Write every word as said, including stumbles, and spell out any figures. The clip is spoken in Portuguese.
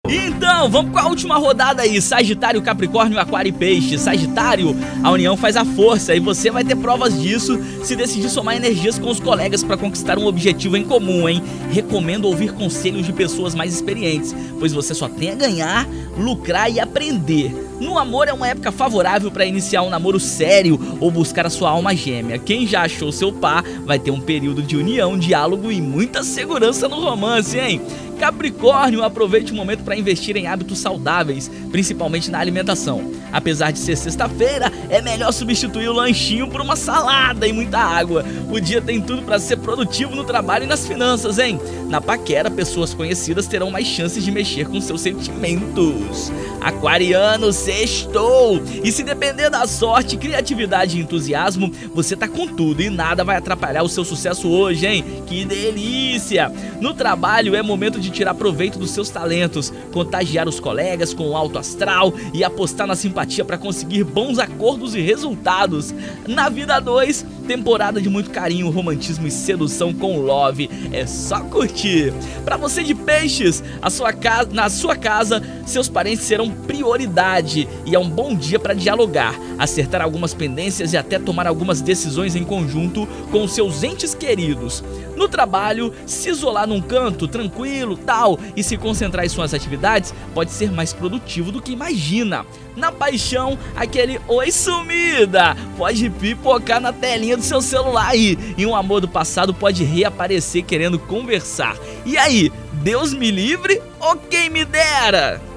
Então, vamos com a última rodada aí, Sagitário, Capricórnio, Aquário e Peixe. Sagitário, a união faz a força e você vai ter provas disso se decidir somar energias com os colegas para conquistar um objetivo em comum, hein? Recomendo ouvir conselhos de pessoas mais experientes, pois você só tem a ganhar, lucrar e aprender. No amor é uma época favorável para iniciar um namoro sério ou buscar a sua alma gêmea. Quem já achou seu par vai ter um período de união, diálogo e muita segurança no romance, hein? Capricórnio, aproveite o momento para investir em hábitos saudáveis, principalmente na alimentação. Apesar de ser sexta-feira, é melhor substituir o lanchinho por uma salada e muita água. O dia tem tudo para ser produtivo no trabalho e nas finanças, hein? Na paquera, pessoas conhecidas terão mais chances de mexer com seus sentimentos. Aquariano, sextou! E se depender da sorte, criatividade e entusiasmo, você tá com tudo e nada vai atrapalhar o seu sucesso hoje, hein? Que delícia! No trabalho é momento de tirar proveito dos seus talentos, contagiar os colegas com o alto astral e apostar na simpatia para conseguir bons acordos e resultados. Na vida dois, temporada de muito carinho, romantismo e sedução com Love. É só curtir. Para você de Peixes, a sua casa, na sua casa, seus parentes serão prioridade e é um bom dia para dialogar, acertar algumas pendências e até tomar algumas decisões em conjunto com seus entes queridos. No trabalho, se isolar num canto, tranquilo, tal, e se concentrar em suas atividades pode ser mais produtivo do que imagina. Na paixão, aquele oi sumida pode pipocar na telinha do seu celular aí, e um amor do passado pode reaparecer querendo conversar. E aí, Deus me livre ou quem me dera?